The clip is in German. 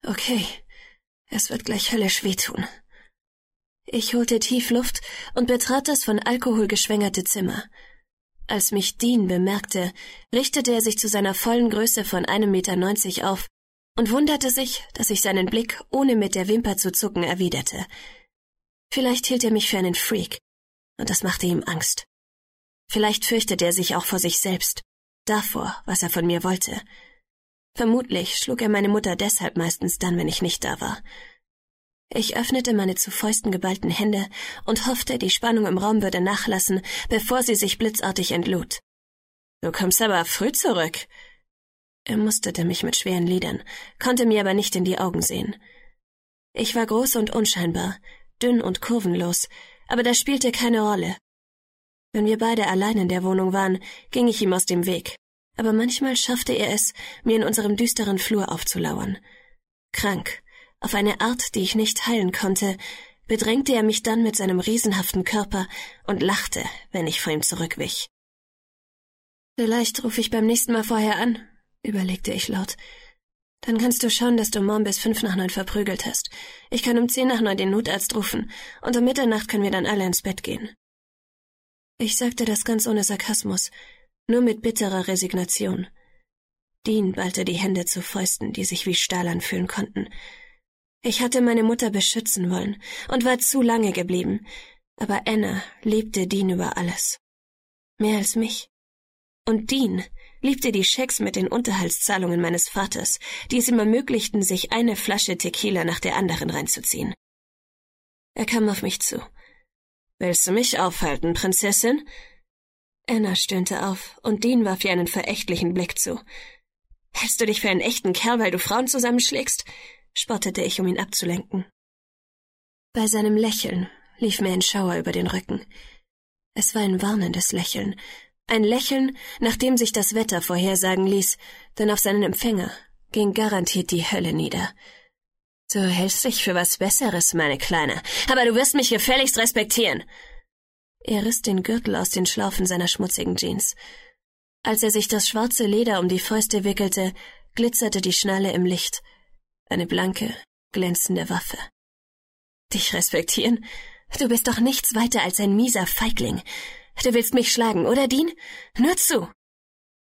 Okay, es wird gleich höllisch wehtun. Ich holte tief Luft und betrat das von Alkohol geschwängerte Zimmer. Als mich Dean bemerkte, richtete er sich zu seiner vollen Größe von 1,90 Meter auf und wunderte sich, dass ich seinen Blick ohne mit der Wimper zu zucken erwiderte. Vielleicht hielt er mich für einen Freak, und das machte ihm Angst. Vielleicht fürchtete er sich auch vor sich selbst, davor, was er von mir wollte. Vermutlich schlug er meine Mutter deshalb meistens dann, wenn ich nicht da war. Ich öffnete meine zu Fäusten geballten Hände und hoffte, die Spannung im Raum würde nachlassen, bevor sie sich blitzartig entlud. »Du kommst aber früh zurück.« Er musterte mich mit schweren Lidern, konnte mir aber nicht in die Augen sehen. Ich war groß und unscheinbar, dünn und kurvenlos, aber das spielte keine Rolle. Wenn wir beide allein in der Wohnung waren, ging ich ihm aus dem Weg, aber manchmal schaffte er es, mir in unserem düsteren Flur aufzulauern. Krank, auf eine Art, die ich nicht heilen konnte, bedrängte er mich dann mit seinem riesenhaften Körper und lachte, wenn ich vor ihm zurückwich. »Vielleicht rufe ich beim nächsten Mal vorher an«, überlegte ich laut. »Dann kannst du schauen, dass du Mom bis 8:55 verprügelt hast. Ich kann um 8:50 den Notarzt rufen, und um Mitternacht können wir dann alle ins Bett gehen.« Ich sagte das ganz ohne Sarkasmus, nur mit bitterer Resignation. Dean ballte die Hände zu Fäusten, die sich wie Stahl anfühlen konnten. Ich hatte meine Mutter beschützen wollen und war zu lange geblieben, aber Anna liebte Dean über alles. Mehr als mich. Und Dean liebte die Schecks mit den Unterhaltszahlungen meines Vaters, die es ihm ermöglichten, sich eine Flasche Tequila nach der anderen reinzuziehen. Er kam auf mich zu. »Willst du mich aufhalten, Prinzessin?« Anna stöhnte auf, und Dean warf ihr einen verächtlichen Blick zu. »Hältst du dich für einen echten Kerl, weil du Frauen zusammenschlägst?« spottete ich, um ihn abzulenken. Bei seinem Lächeln lief mir ein Schauer über den Rücken. Es war ein warnendes Lächeln, ein Lächeln, nach dem sich das Wetter vorhersagen ließ, denn auf seinen Empfänger ging garantiert die Hölle nieder. »Du hältst dich für was Besseres, meine Kleine, aber du wirst mich gefälligst respektieren.« Er riss den Gürtel aus den Schlaufen seiner schmutzigen Jeans. Als er sich das schwarze Leder um die Fäuste wickelte, glitzerte die Schnalle im Licht. Eine blanke, glänzende Waffe. »Dich respektieren? Du bist doch nichts weiter als ein mieser Feigling. Du willst mich schlagen, oder, Dean? Nur zu!«